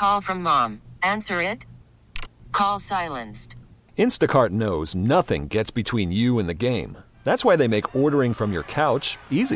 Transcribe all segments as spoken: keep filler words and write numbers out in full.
Call from mom. Answer it. Call silenced. Instacart knows nothing gets between you and the game. That's why they make ordering from your couch easy.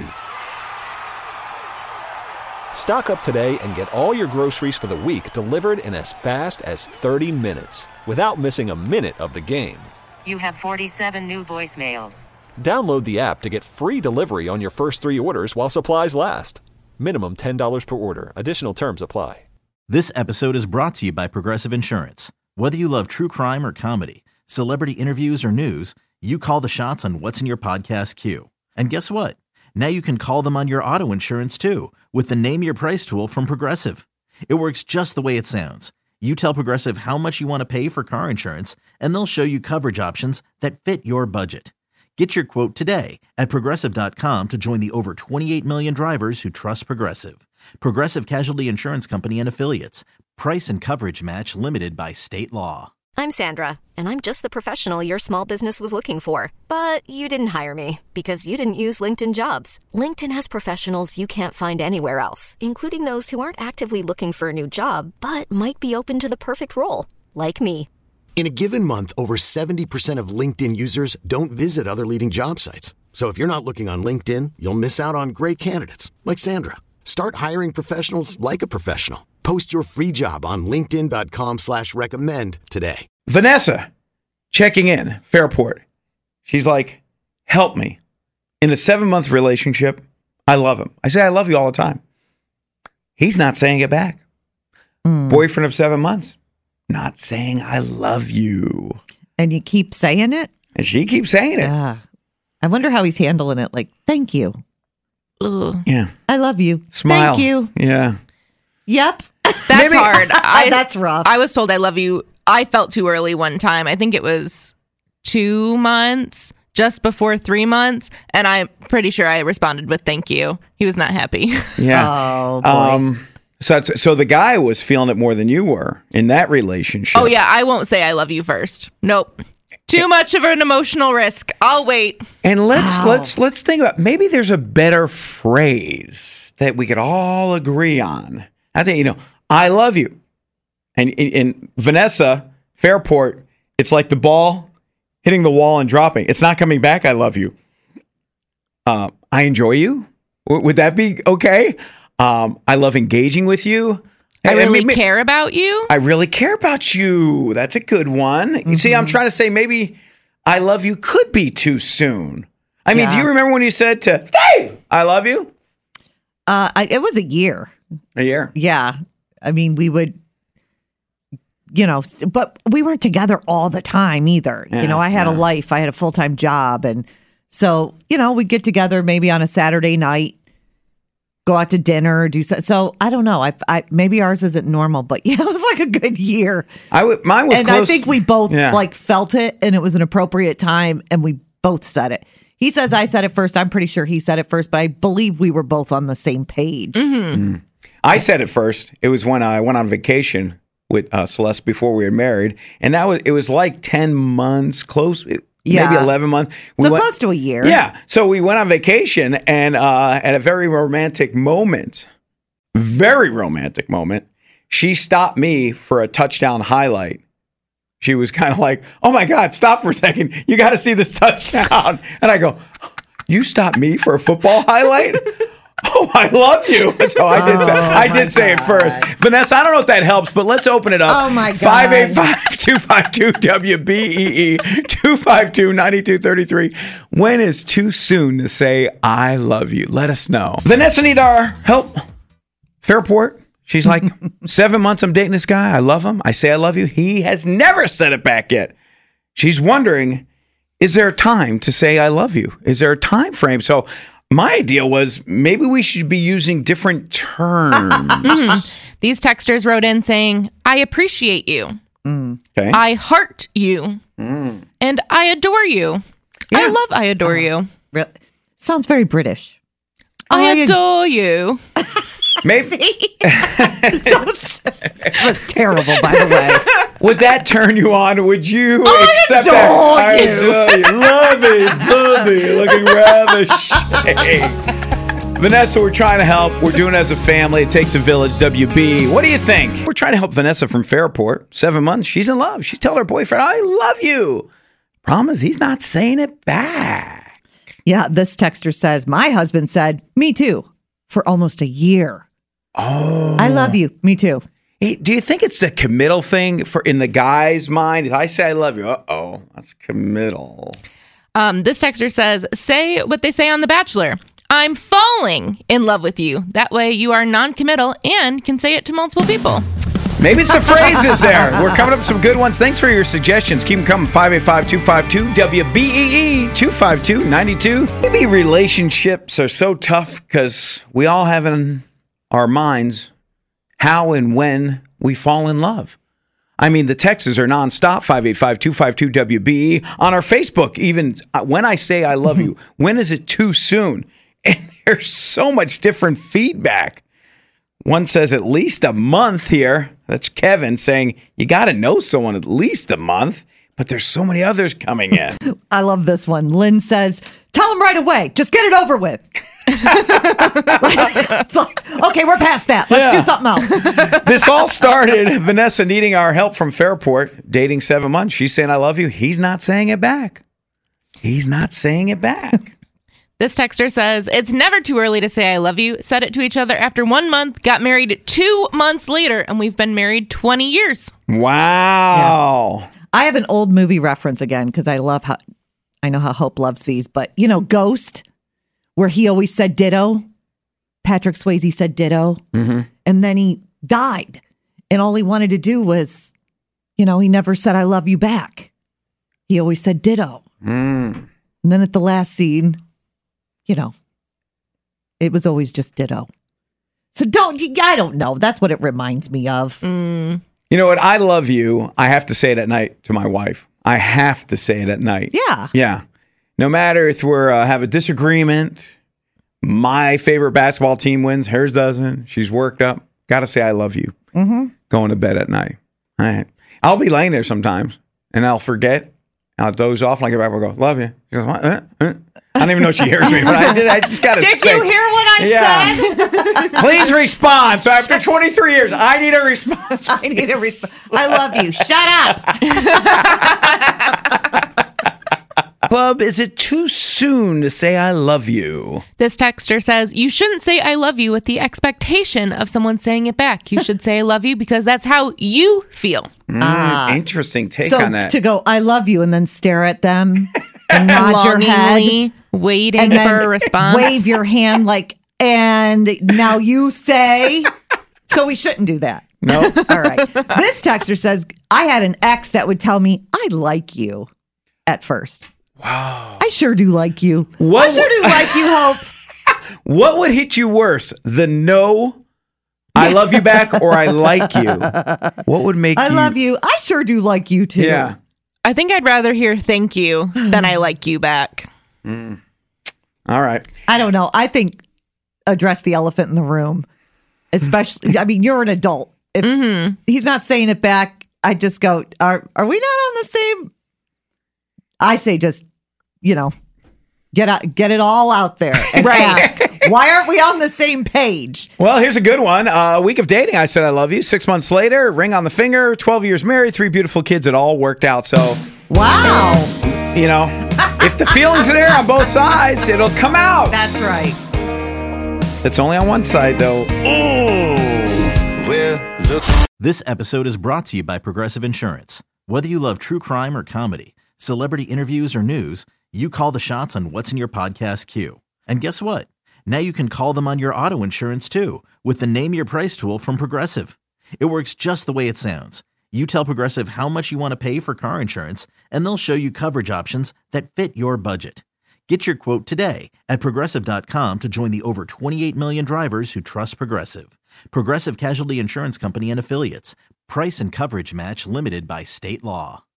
Stock up today and get all your groceries for the week delivered in as fast as thirty minutes without missing a minute of the game. You have forty-seven new voicemails. Download the app to get free delivery on your first three orders while supplies last. Minimum ten dollars per order. Additional terms apply. This episode is brought to you by Progressive Insurance. Whether you love true crime or comedy, celebrity interviews or news, you call the shots on what's in your podcast queue. And guess what? Now you can call them on your auto insurance too with the Name Your Price tool from Progressive. It works just the way it sounds. You tell Progressive how much you want to pay for car insurance, and they'll show you coverage options that fit your budget. Get your quote today at Progressive dot com to join the over twenty-eight million drivers who trust Progressive. Progressive Casualty Insurance Company and Affiliates. Price and coverage match limited by state law. I'm Sandra, and I'm just the professional your small business was looking for. But you didn't hire me because you didn't use LinkedIn Jobs. LinkedIn has professionals you can't find anywhere else, including those who aren't actively looking for a new job, but might be open to the perfect role, like me. In a given month, over seventy percent of LinkedIn users don't visit other leading job sites. So if you're not looking on LinkedIn, you'll miss out on great candidates like Sandra. Start hiring professionals like a professional. Post your free job on linkedin dot com slash recommend today. Vanessa, checking in, Fairport. She's like, help me. In a seven-month relationship, I love him. I say I love you all the time. He's not saying it back. Mm. Boyfriend of seven months. Not saying I love you. And you keep saying it? And she keeps saying it. Yeah. I wonder how he's handling it. Like, thank you. Ugh. Yeah. I love you. Smile. Thank you. Yeah. Yep. That's Maybe- hard. I, That's rough. I was told I love you. I felt too early one time. I think it was two months, just before three months. And I'm pretty sure I responded with thank you. He was not happy. Yeah. Oh, boy. Um, so, it's- so the guy was feeling it more than you were in that relationship. Oh, yeah. I won't say I love you first. Nope. Too much of an emotional risk. I'll wait. And let's Wow. let's let's think about maybe there's a better phrase that we could all agree on. I think, you know, I love you. And in Vanessa, Fairport, it's like the ball hitting the wall and dropping. It's not coming back. I love you. Uh, I enjoy you. W- would that be okay? Um, I love engaging with you. I really mean, care about you. I really care about you. That's a good one. You mm-hmm. see, I'm trying to say maybe I love you could be too soon. I mean, Yeah. do you remember when you said to Dave, I love you? Uh, I, it was a year. A year. Yeah. I mean, we would, you know, s- but we weren't together all the time either. Yeah, you know, I had yeah. a life, I had a full time job. And so, you know, we'd get together maybe on a Saturday night, go out to dinner, do so. So I don't know. I, I maybe ours isn't normal, but yeah, it was like a good year. I w- mine was and close. I think we both Yeah. like felt it and it was an appropriate time and we both said it. He says I said it first. I'm pretty sure he said it first, but I believe we were both on the same page. Mm. I said it first. It was when I went on vacation with uh, Celeste before we were married, and that was it was like ten months, close, maybe Yeah. eleven months. So went- close to a year. Yeah. So we went on vacation, and uh, at a very romantic moment, very romantic moment, she stopped me for a touchdown highlight. She was kind of like, "Oh my God, stop for a second! You got to see this touchdown." And I go, "You stopped me for a football highlight?" Oh, I love you. So I did say, Oh, I my did say it God. first. Vanessa, I don't know if that helps, but let's open it up. Oh, my God. five eight five, two five two, W B E E, two five two, nine two three three. When is too soon to say, I love you? Let us know. Vanessa need our help. Fairport. She's like, seven months I'm dating this guy. I love him. I say I love you. He has never said it back yet. She's wondering, is there a time to say I love you? Is there a time frame? So my idea was maybe we should be using different terms. Mhm. These texters wrote in saying, I appreciate you. Okay. I heart you. And I adore you. I love I adore you. Re- Sounds very British. I I- adore you. Maybe Don't say- That was terrible, by the way. would that turn you on? Would you I accept adore that? you. I adore you. Love it, love it. Looking rather shy. Vanessa, we're trying to help. We're doing it as a family. It takes a village, W B. What do you think? We're trying to help Vanessa from Fairport. Seven months. She's in love. She's telling her boyfriend, I love you. Problem is, he's not saying it back. Yeah, this texter says, my husband said, me too, for almost a year. Oh. I love you. Me too. Hey, do you think it's a committal thing for in the guy's mind? If I say I love you, uh-oh, that's committal. Um, this texter says, say what they say on The Bachelor. I'm falling in love with you. That way you are non-committal and can say it to multiple people. Maybe it's the phrases there. We're coming up with some good ones. Thanks for your suggestions. Keep them coming. five eight five, two five two, W B E E, two five two, nine two. Maybe relationships are so tough because we all have in our minds how and when we fall in love. I mean, the texts are nonstop, five eight five, two five two, W B E E. On our Facebook, even when I say I love you, when is it too soon? And there's so much different feedback. One says at least a month here. That's Kevin saying you got to know someone at least a month. But there's so many others coming in. I love this one. Lynn says, tell him right away. Just get it over with. Okay, we're past that. Let's Yeah. do something else. This all started, Vanessa needing our help from Fairport, dating seven months. She's saying, I love you. He's not saying it back. He's not saying it back. This texter says, it's never too early to say I love you. Said it to each other after one month, got married two months later, and we've been married twenty years. Wow. Yeah. I have an old movie reference again because I love how, I know how Hope loves these, but you know, Ghost, where he always said ditto. Patrick Swayze said ditto. Mm-hmm. And then he died. And all he wanted to do was, you know, he never said I love you back. He always said ditto. Mm. And then at the last scene, you know, it was always just ditto. So don't, I don't know. That's what it reminds me of. Mm. You know what? I love you. I have to say it at night to my wife. I have to say it at night. Yeah. Yeah. No matter if we're uh, have a disagreement, my favorite basketball team wins, hers doesn't. She's worked up. Got to say I love you. Mm-hmm. Going to bed at night. All right. I'll be laying there sometimes and I'll forget. I'll doze off and I get back and go, love you. She goes, what? Uh, uh. I don't even know if she hears me, but I, did, I just got to say. Did you hear what I yeah. said? Please respond. So after twenty-three years, I need a response. I need a response. I love you. Shut up. Bub, is it too soon to say I love you? This texter says, you shouldn't say I love you with the expectation of someone saying it back. You should say I love you because that's how you feel. Mm, Ah. interesting take So on that. to go, I love you, and then stare at them and nod your head. Longingly waiting And for then a response. wave your hand like, and now you say. So we shouldn't do that. No. All right. This texter says, I had an ex that would tell me, I like you at first. Wow. I sure do like you. What I sure do like you, Hope. What would hit you worse? The no, I love you back, or I like you? What would make I you? love you. I sure do like you too. Yeah. I think I'd rather hear thank you than I like you back. Mm. All right. I don't know. I think address the elephant in the room. Especially, I mean, you're an adult. If Mm-hmm. he's not saying it back, I just go, are are we not on the same? I say just, you know, get out, get it all out there and Right. ask, why aren't we on the same page? Well, here's a good one. A uh, week of dating, I said I love you. Six months later, ring on the finger, twelve years married, three beautiful kids. It all worked out. So, Wow. you know, if the feelings are there on both sides, it'll come out. That's right. It's only on one side, though. Well, look. This episode is brought to you by Progressive Insurance. Whether you love true crime or comedy, celebrity interviews or news, you call the shots on what's in your podcast queue. And guess what? Now you can call them on your auto insurance too with the Name Your Price tool from Progressive. It works just the way it sounds. You tell Progressive how much you want to pay for car insurance, and they'll show you coverage options that fit your budget. Get your quote today at Progressive dot com to join the over twenty-eight million drivers who trust Progressive. Progressive Casualty Insurance Company and Affiliates. Price and coverage match limited by state law.